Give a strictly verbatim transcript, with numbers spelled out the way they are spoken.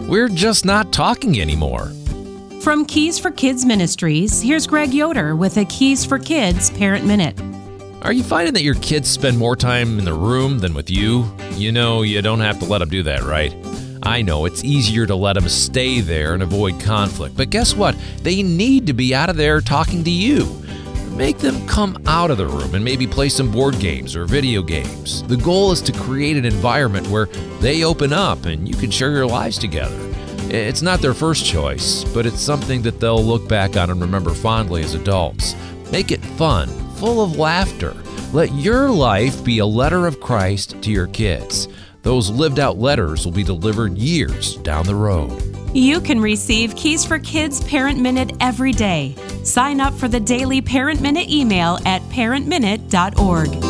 we're just not talking anymore. From Keys for Kids Ministries, here's Greg Yoder with a Keys for Kids Parent Minute. Are you finding that your kids spend more time in the room than with you? You know, you don't have to let them do that, right? I know it's easier to let them stay there and avoid conflict, but guess what? They need to be out of there talking to you. Make them come out of the room and maybe play some board games or video games. The goal is to create an environment where they open up and you can share your lives together. It's not their first choice, but it's something that they'll look back on and remember fondly as adults. Make it fun, full of laughter. Let your life be a letter of Christ to your kids. Those lived out letters will be delivered years down the road. You can receive Keys for Kids Parent Minute every day. Sign up for the daily Parent Minute email at parent minute dot org.